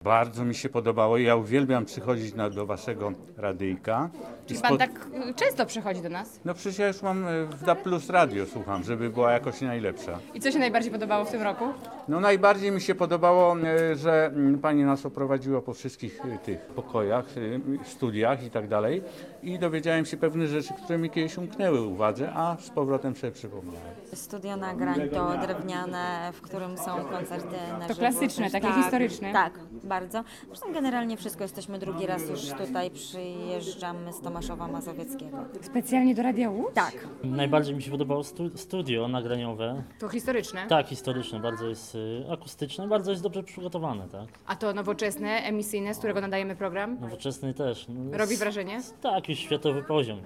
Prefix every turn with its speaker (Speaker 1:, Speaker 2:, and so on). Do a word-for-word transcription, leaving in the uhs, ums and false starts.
Speaker 1: Bardzo mi się podobało i ja uwielbiam przychodzić na, do waszego radyjka. I
Speaker 2: Czy
Speaker 1: spod-
Speaker 2: pan tak y, często przychodzi do nas?
Speaker 1: No przecież ja już mam e, w D A Plus radio, słucham, żeby była jakoś najlepsza.
Speaker 2: I co się najbardziej podobało w tym roku?
Speaker 1: No najbardziej mi się podobało, e, że mm, pani nas oprowadziła po wszystkich e, tych pokojach, e, studiach i tak dalej i dowiedziałem się pewnych rzeczy, które mi kiedyś umknęły uwadze, a z powrotem sobie przypomniałem.
Speaker 3: Studio nagrań to drewniane, w którym są koncerty na
Speaker 2: To
Speaker 3: żywo.
Speaker 2: klasyczne,
Speaker 3: Też
Speaker 2: takie
Speaker 3: tak,
Speaker 2: historyczne.
Speaker 3: Tak, bardzo. Zresztą generalnie wszystko. Jesteśmy drugi raz już tutaj, przyjeżdżamy z Tomaszowa Mazowieckiego.
Speaker 2: Specjalnie do Radia Łódź?
Speaker 3: Tak.
Speaker 4: Najbardziej mi się podobało stu- studio nagraniowe.
Speaker 2: To historyczne?
Speaker 4: Tak, historyczne, bardzo jest y, akustyczne, bardzo jest dobrze przygotowane, tak.
Speaker 2: A to nowoczesne, emisyjne, z którego nadajemy program?
Speaker 4: Nowoczesny też. No,
Speaker 2: Robi
Speaker 4: s-
Speaker 2: wrażenie?
Speaker 4: Tak, już światowy poziom.